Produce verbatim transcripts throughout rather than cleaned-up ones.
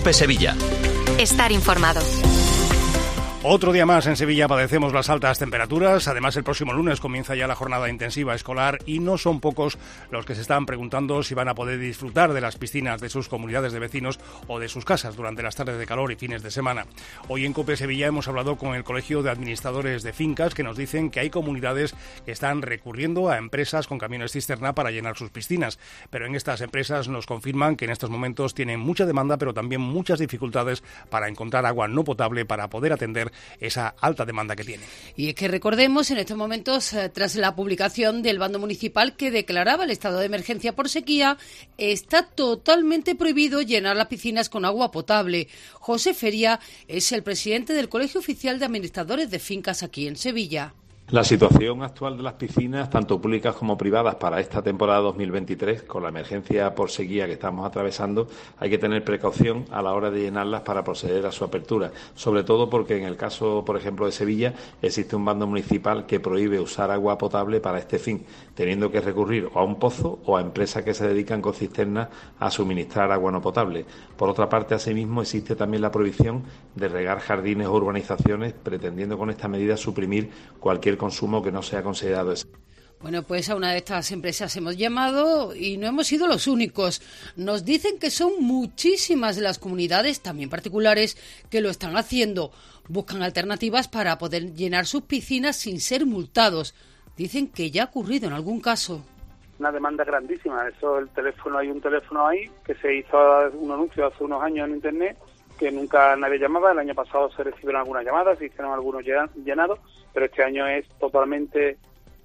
COPE Sevilla. Estar informado. Otro día más en Sevilla padecemos las altas temperaturas. Además, el próximo lunes comienza ya la jornada intensiva escolar y no son pocos los que se están preguntando si van a poder disfrutar de las piscinas de sus comunidades de vecinos o de sus casas durante las tardes de calor y fines de semana. Hoy en COPE Sevilla hemos hablado con el Colegio de Administradores de Fincas, que nos dicen que hay comunidades que están recurriendo a empresas con camiones cisterna para llenar sus piscinas. Pero en estas empresas nos confirman que en estos momentos tienen mucha demanda, pero también muchas dificultades para encontrar agua no potable para poder atender esa alta demanda que tiene. Y es que recordemos, en estos momentos, eh, tras la publicación del bando municipal que declaraba el estado de emergencia por sequía, está totalmente prohibido llenar las piscinas con agua potable. José Feria es el presidente del Colegio Oficial de Administradores de Fincas aquí en Sevilla. La situación actual de las piscinas, tanto públicas como privadas, para esta temporada dos mil veintitrés, con la emergencia por sequía que estamos atravesando, hay que tener precaución a la hora de llenarlas para proceder a su apertura. Sobre todo porque en el caso, por ejemplo, de Sevilla, existe un bando municipal que prohíbe usar agua potable para este fin, teniendo que recurrir o a un pozo o a empresas que se dedican con cisternas a suministrar agua no potable. Por otra parte, asimismo, existe también la prohibición de regar jardines o urbanizaciones, pretendiendo con esta medida suprimir cualquier consumo que no sea considerado ese. Bueno, pues a una de estas empresas hemos llamado y no hemos sido los únicos. Nos dicen que son muchísimas de las comunidades, también particulares, que lo están haciendo. Buscan alternativas para poder llenar sus piscinas sin ser multados. Dicen que ya ha ocurrido en algún caso. Una demanda grandísima. Eso, el teléfono, hay un teléfono ahí que se hizo un anuncio hace unos años en internet que nunca nadie llamaba. El año pasado se recibieron algunas llamadas, se hicieron algunos llenados, pero este año es totalmente,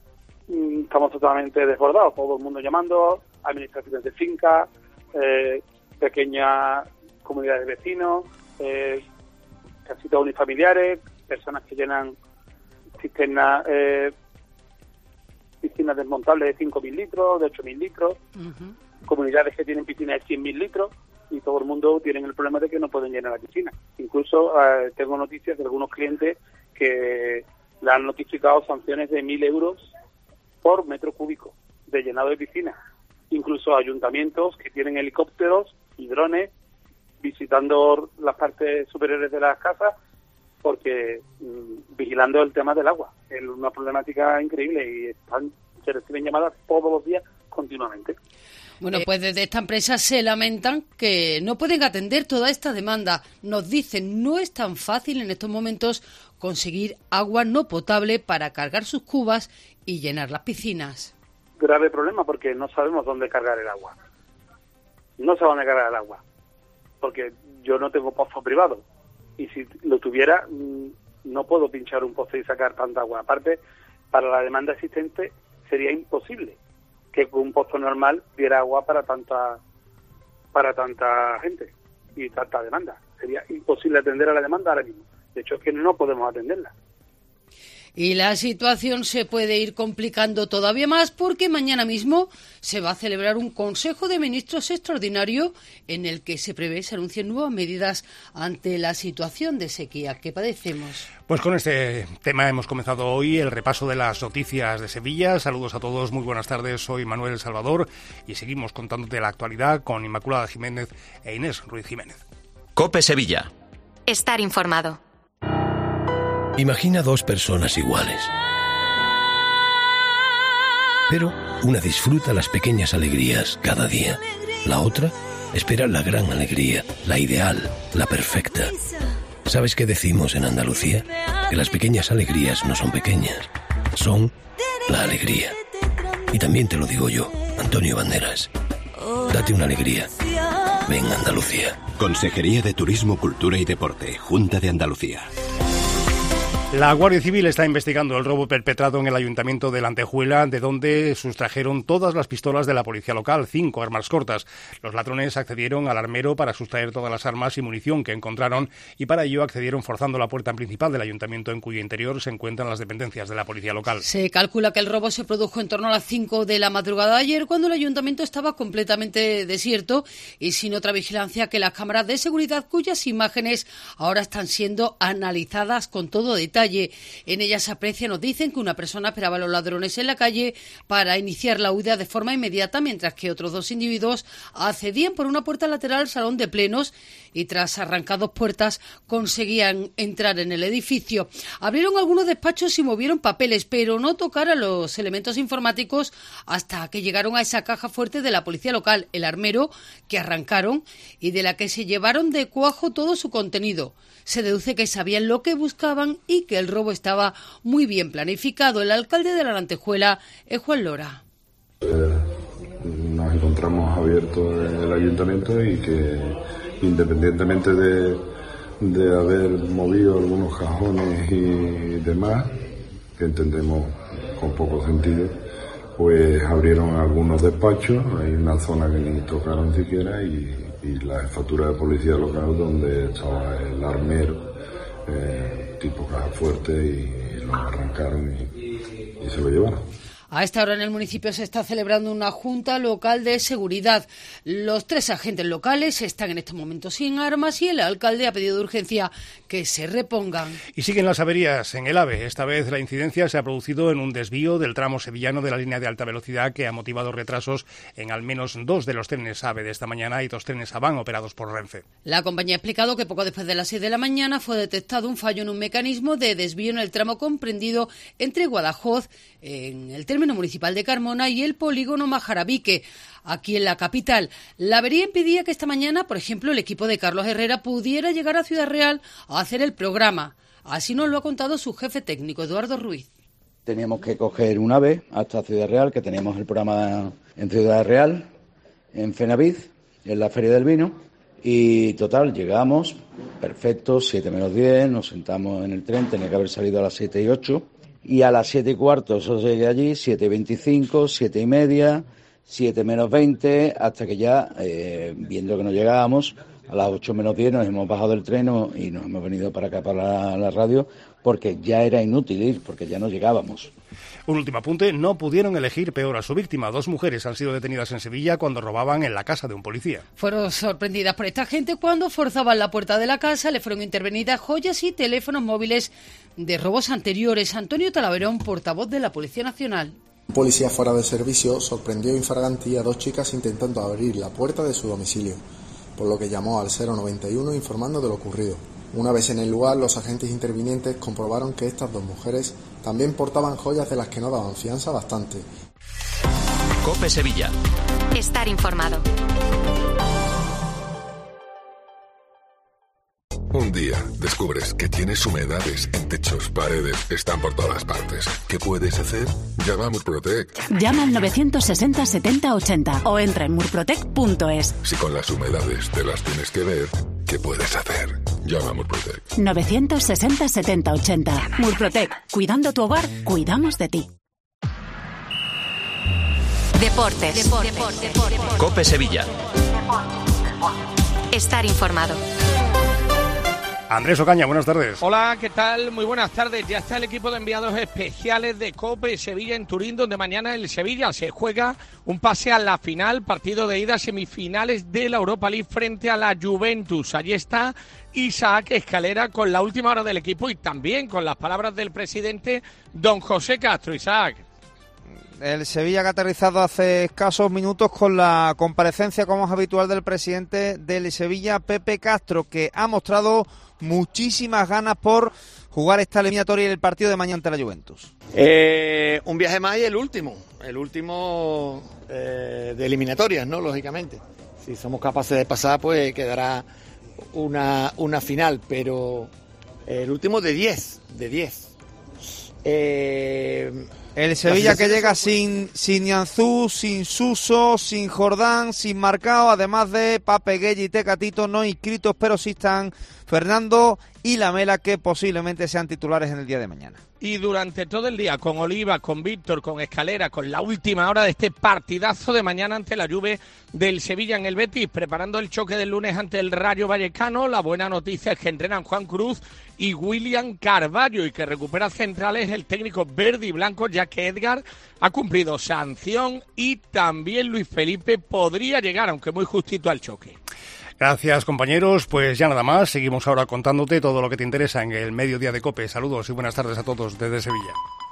estamos totalmente desbordados. Todo el mundo llamando, administraciones de fincas, eh, pequeñas comunidades de vecinos, eh, casitas unifamiliares, personas que llenan cisternas, eh, piscinas desmontables de cinco mil litros, de ocho mil litros, uh-huh. Comunidades que tienen piscinas de cien mil litros, y todo el mundo tiene el problema de que no pueden llenar la piscina. Incluso eh, tengo noticias de algunos clientes que le han notificado sanciones de mil euros por metro cúbico de llenado de piscina. Incluso ayuntamientos que tienen helicópteros y drones visitando las partes superiores de las casas porque mmm, vigilando el tema del agua. Es una problemática increíble y están, se reciben llamadas todos los días continuamente. Bueno, pues desde esta empresa se lamentan que no pueden atender toda esta demanda. Nos dicen, no es tan fácil en estos momentos conseguir agua no potable para cargar sus cubas y llenar las piscinas. Grave problema porque no sabemos dónde cargar el agua. No sé dónde cargar el agua, porque yo no tengo pozo privado. Y si lo tuviera, no puedo pinchar un pozo y sacar tanta agua. Aparte, para la demanda existente sería imposible que un pozo normal diera agua para tanta para tanta gente y tanta demanda. Sería imposible atender a la demanda ahora mismo. De hecho, es que no podemos atenderla. Y la situación se puede ir complicando todavía más porque mañana mismo se va a celebrar un Consejo de Ministros extraordinario en el que se prevé se anuncien nuevas medidas ante la situación de sequía que padecemos. Pues con este tema hemos comenzado hoy el repaso de las noticias de Sevilla. Saludos a todos, muy buenas tardes. Soy Manuel Salvador y seguimos contándote la actualidad con Inmaculada Jiménez e Inés Ruiz Jiménez. COPE Sevilla. Estar informado. Imagina dos personas iguales. Pero una disfruta las pequeñas alegrías cada día. La otra espera la gran alegría, la ideal, la perfecta. ¿Sabes qué decimos en Andalucía? Que las pequeñas alegrías no son pequeñas, son la alegría. Y también te lo digo yo, Antonio Banderas. Date una alegría. Ven Andalucía. Consejería de Turismo, Cultura y Deporte, Junta de Andalucía. La Guardia Civil está investigando el robo perpetrado en el Ayuntamiento de La Antejuela, de donde sustrajeron todas las pistolas de la policía local, cinco armas cortas. Los ladrones accedieron al armero para sustraer todas las armas y munición que encontraron y para ello accedieron forzando la puerta principal del Ayuntamiento, en cuyo interior se encuentran las dependencias de la policía local. Se calcula que el robo se produjo en torno a las cinco de la madrugada de ayer, cuando el Ayuntamiento estaba completamente desierto y sin otra vigilancia que las cámaras de seguridad, cuyas imágenes ahora están siendo analizadas con todo detalle. detalle. En ella se aprecia, nos dicen, que una persona esperaba a los ladrones en la calle para iniciar la huida de forma inmediata, mientras que otros dos individuos accedían por una puerta lateral al salón de plenos y tras arrancar dos puertas conseguían entrar en el edificio. Abrieron algunos despachos y movieron papeles, pero no tocaron los elementos informáticos hasta que llegaron a esa caja fuerte de la policía local, el armero, que arrancaron y de la que se llevaron de cuajo todo su contenido. Se deduce que sabían lo que buscaban y que el robo estaba muy bien planificado. El alcalde de la Lantejuela es Juan Lora. Eh, nos encontramos abierto el ayuntamiento y que independientemente de, de haber movido algunos cajones y demás, que entendemos con poco sentido, pues abrieron algunos despachos, hay una zona que ni tocaron siquiera y, y la jefatura de policía local donde estaba el armero, eh, tipo caja fuerte, y, y lo arrancaron y, y se lo llevaron. A esta hora en el municipio se está celebrando una junta local de seguridad. Los tres agentes locales están en este momento sin armas y el alcalde ha pedido de urgencia que se repongan. Y siguen las averías en el AVE. Esta vez la incidencia se ha producido en un desvío del tramo sevillano de la línea de alta velocidad que ha motivado retrasos en al menos dos de los trenes AVE de esta mañana y dos trenes AVAN operados por Renfe. La compañía ha explicado que poco después de las seis de la mañana fue detectado un fallo en un mecanismo de desvío en el tramo comprendido entre Guadajoz, en el término municipal de Carmona, y el polígono Majarabique, aquí en la capital. La avería impedía que esta mañana, por ejemplo, el equipo de Carlos Herrera pudiera llegar a Ciudad Real a hacer el programa. Así nos lo ha contado su jefe técnico, Eduardo Ruiz. Teníamos que coger un AVE hasta Ciudad Real, que teníamos el programa en Ciudad Real, en Fenaviz, en la Feria del Vino, y total, llegamos, perfecto, siete menos diez, nos sentamos en el tren, tenía que haber salido a las siete y ocho, y a las siete y cuarto eso llegué allí, siete y veinticinco, siete y media, siete menos veinte, hasta que ya, eh, viendo que no llegábamos, a las ocho menos diez nos hemos bajado del tren y nos hemos venido para acá, para la, la radio, porque ya era inútil ir, porque ya no llegábamos. Un último apunte, no pudieron elegir peor a su víctima. Dos mujeres han sido detenidas en Sevilla cuando robaban en la casa de un policía. Fueron sorprendidas por esta gente cuando forzaban la puerta de la casa, le fueron intervenidas joyas y teléfonos móviles de robos anteriores. Antonio Talaverón, portavoz de la Policía Nacional. Un policía fuera de servicio sorprendió infraganti a dos chicas intentando abrir la puerta de su domicilio, por lo que llamó al cero noventa y uno informando de lo ocurrido. Una vez en el lugar, los agentes intervinientes comprobaron que estas dos mujeres también portaban joyas de las que no daban fianza bastante. COPE Sevilla. Estar informado. Un día descubres que tienes humedades en techos, paredes, están por todas partes. ¿Qué puedes hacer? Llama a Murprotec. Llama al novecientos sesenta setenta ochenta o entra en murprotec punto es. Si con las humedades te las tienes que ver, ¿qué puedes hacer? Llama a Murprotec. novecientos sesenta setenta ochenta. Murprotec. Cuidando tu hogar, cuidamos de ti. Deportes. Deportes. Deportes. COPE Sevilla. Estar informado. Andrés Ocaña, buenas tardes. Hola, ¿qué tal? Muy buenas tardes. Ya está el equipo de enviados especiales de COPE Sevilla en Turín, donde mañana el Sevilla se juega un pase a la final, partido de ida, semifinales de la Europa League frente a la Juventus. Allí está Isaac Escalera con la última hora del equipo y también con las palabras del presidente don José Castro. Isaac. El Sevilla que ha aterrizado hace escasos minutos con la comparecencia, como es habitual, del presidente del Sevilla, Pepe Castro, que ha mostrado muchísimas ganas por jugar esta eliminatoria y el partido de mañana ante la Juventus. Eh, un viaje más y el último, el último eh, de eliminatorias, ¿no? Lógicamente. Si somos capaces de pasar, pues quedará una, una final, pero el último de diez, de diez. Eh... El Sevilla que llega sin sin Nianzú, sin Suso, sin Jordán, sin Marcao, además de Pape Gueye y Tecatito no inscritos, pero sí están Fernando y Lamela, que posiblemente sean titulares en el día de mañana. Y durante todo el día, con Oliva, con Víctor, con Escalera, con la última hora de este partidazo de mañana ante la Juve del Sevilla en el Betis, preparando el choque del lunes ante el Rayo Vallecano. La buena noticia es que entrenan Juan Cruz y William Carvalho, y que recupera centrales el técnico verde y blanco, ya que Edgar ha cumplido sanción y también Luis Felipe podría llegar, aunque muy justito, al choque. Gracias, compañeros. Pues ya nada más. Seguimos ahora contándote todo lo que te interesa en el Mediodía de COPE. Saludos y buenas tardes a todos desde Sevilla.